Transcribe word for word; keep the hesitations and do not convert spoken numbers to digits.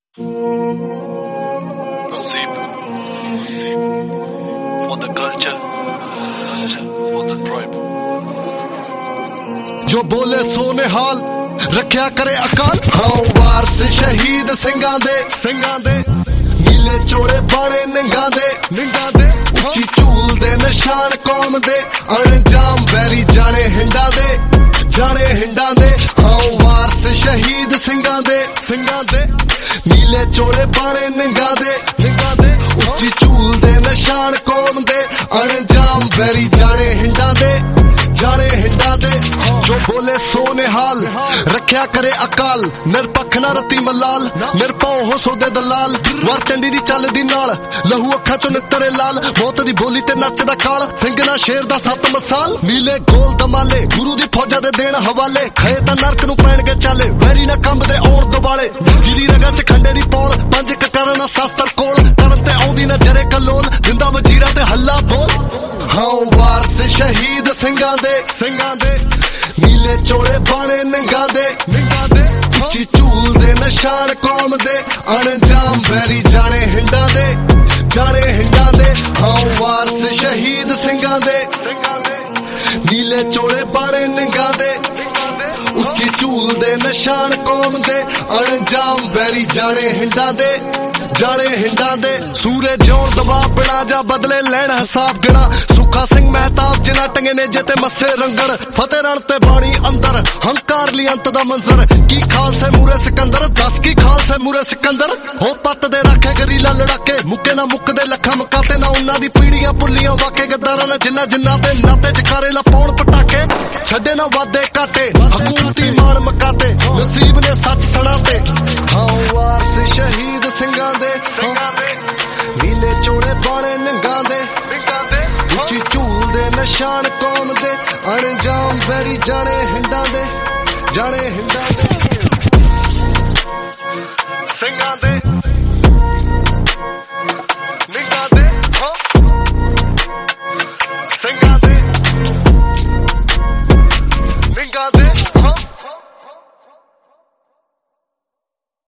Nasib, Nasib, for the culture, for the tribe. जो बोले सो निहाल रखिया करे अकाल। हाँ वारस शहीद सिंगां दे सिंगां दे नीले चोड़े बाणे निंगां दे निंगां दे उच्ची झूल दे निशान कौम दे अनजाम बैरी जाने हिंडा दे जाने हिंडा दे। हाँ वारस शहीद सिंगां दे सिंगां दे नीले चोड़े बाणे निंगां दे निंगां दे उच्ची झूल दे निशान कौम दे अनजाम बैरी जाने हिंडा दे जाने हिंडा दे। जो बोले सो निहाल रखिया करे अकाल निरपख ना रती मलाल निरपौ हो सोदे दलाल वार चंडी दी चल दी नाल लहू अखा चो नितरे लाल मौत दी बोली ते नचदा काल सिंगना शेर दा सत मसाल नीले गोल दमाले गुरु दी फौजा दे देण हवाले खए तां नरक नू पैणगे चाले वैरी ना कंब दे और दवाले जिदी रगा च खंडे दी पौल पंज कटरना शास्त्र कोल करन ते आउंदी ना जरे कलोल जिंदा वजीरा ते हल्ला बोल। हाँ वारस शहीद सिंगां दे सिंगां दे नीले चोड़े बाणे निंगां दे निंगां दे उच्ची झूल दे निशान कौम दे अनजाम बैरी जाने हिंडा दे जाने हिंडा दे। हाँ वारस शहीद सिंगां दे सिंगां दे नीले चोड़े बाणे निंगां दे उच्ची झूल दे निशान कौम दे अनजाम बैरी जाने हिंडा दे जाने हिंडा दे। सूरे जोन दबाव बिना जा बदले लैण हिसाब गिना सुखा सिंह महताब जिना टंगे ने जेते मस्से रंगण फतेह रण ते बाणी अंदर हंकार ली अंत दा मंजर की खालसे मूरे सिकंदर दस की खालसे मूरे सिकंदर हो पत दे रखे गरीला लड़ाके मुक्के ना मुक्कदे लखा मकाते ना उन्ना दी पीड़ियां पुलियां वाके गद्दारां ने जिन्ना जिन्ना ते नाते जकारे ला पौण पटाके छड्डे ना वादे काटे हकूमती मान मकाते नसीब ने सच सड़ाते। हाँ वारस शहीद सिंगां दे नीले चोड़े बाणे निंगां दे उच्ची झूल दे निशान कौम दे अनजाम बैरी जाने हिंडा दे जाने हिंडा दे सिंगां दे।